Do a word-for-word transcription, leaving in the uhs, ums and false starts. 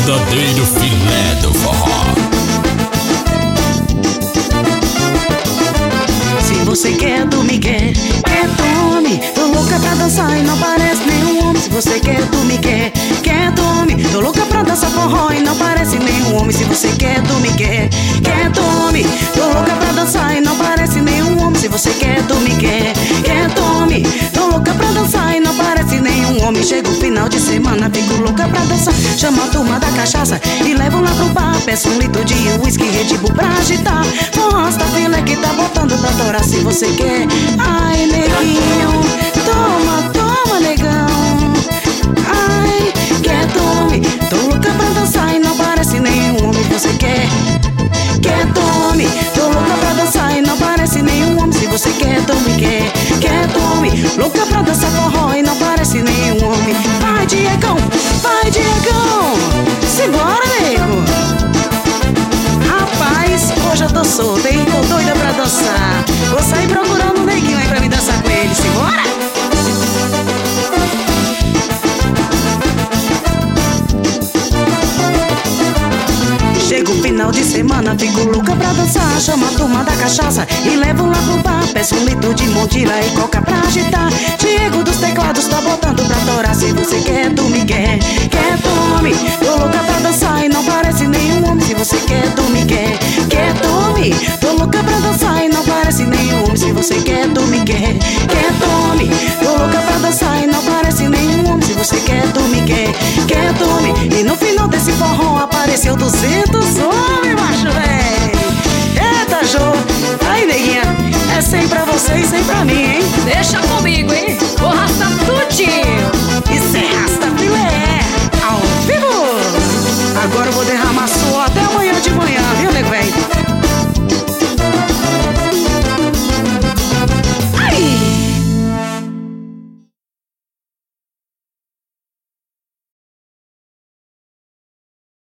verdadeiro filé do forró. Se você quer do Miguel, quer tome. Tô louca pra dançar e não parece nenhum homem. Se você quer do Miguel, quer tome. Tô louca pra dançar forró e não parece nenhum homem. Se você quer do Miguel, quer tome. Tô louca pra dançar e não parece nenhum homem. Se você quer do Miguel, quer tome. Tô louca pra dançar e não parece nenhum homem. Chega o final de semana, fico louca pra dançar. Chama a turma da cachaça e levo lá pro bar. Peço um litro de uísque, Red Bull pra agitar. Mostra a fila que tá botando pra torar. Se você quer, ai neguinho, toma, toma negão. Ai, quer tome. Tô louca pra dançar e não parece nenhum homem. Você quer, quer tome. Tô louca pra dançar e não parece nenhum homem. Se você quer, tome, quer, quer tome. Louca pra dançar forró e não parece nenhum homem. Vai Diegão, vai Diegão, simbora nego. Rapaz, hoje eu tô solta, hein? Tô doida pra dançar. Vou sair procurando um neguinho aí pra me dançar com ele. Simbora! Chega o final de semana, fico louca pra dançar. Chama a turma da cachaça e levo lá pro bar. Peço um litro de Montila e coca pra agitar. Diego dos teclados tá botando pra torar. Se você quer do Miguel, quer tome. Tô louca pra dançar e não parece nenhum homem. Se você quer do Miguel, quer tome. Tô louca pra dançar e não parece nenhum homem. Se você quer do Miguel, quer tome. Tô louca pra dançar e não parece nenhum homem. Se você quer do Miguel, quer tome. E no final desse forró apareceu duzentos homens, macho, véi. Eita, Jô. Aí, neguinha, é cem pra você e cem pra mim, hein? Deixa comigo, hein? Vou rastar tudinho. E cê rasta filé ao vivo. Agora eu vou derramar só